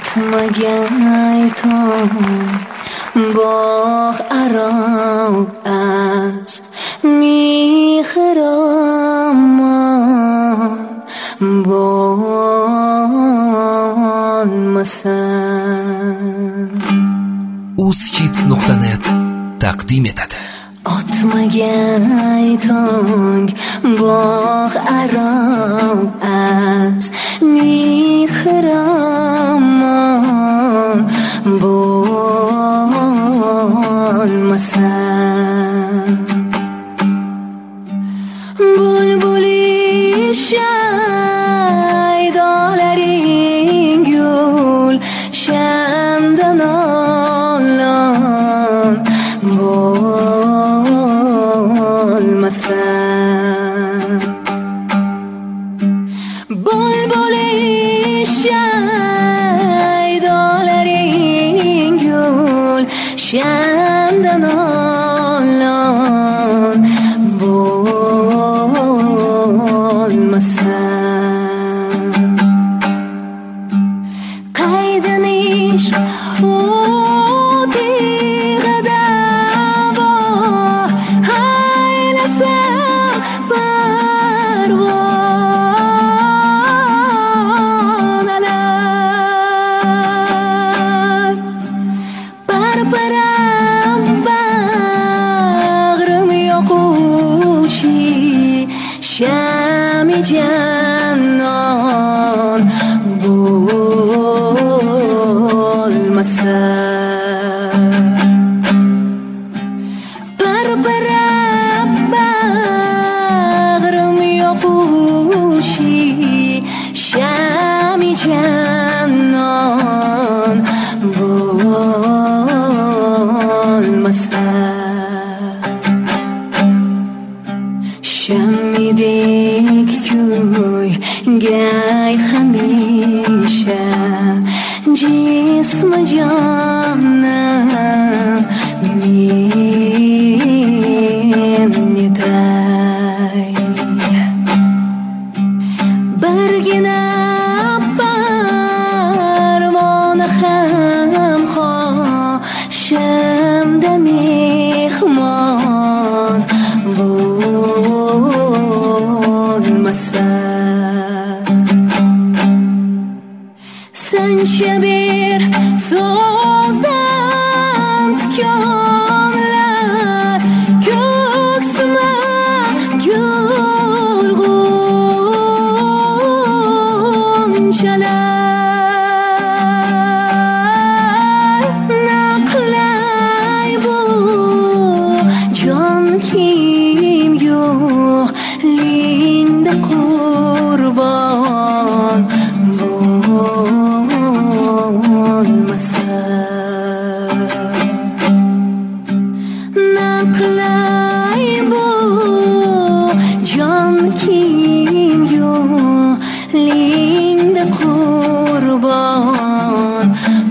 Otmagay tong bogh aro az mihramon bo'lmasan. uzhits.net taqdim etadi. Otmagay tong bogh aro az mihramon bo'lmasan. Bulbuli shaydolaring gul shandan olon bo'lmasan. Bulbuli shaydolaring gul shandan olon bo'lmasan. Qaydanish o'tig'ida haylasam parvonalar parparam bag'rim yoqushi shami jannon bo'lmasan. Parparam bag'rim yoqushi shami jannon bo'lmasan. Shamidek kuygay hamisha jism jonim men etay. Birgina parvona ham qoshimda mehmon bo'lmasan. Sancha bir so'zdan tikonlar ko'ksima gurg'unchalar naqlay bu jon kim yo'qligingda qurbon bo'lmasan. Naqlay bu jon kim yo'qligingda qurbon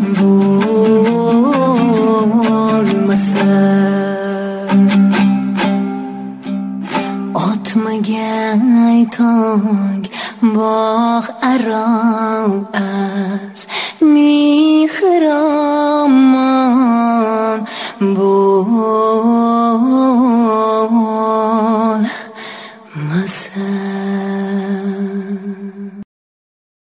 bo'lmasan. Otmagay tong bogh aro az mihramon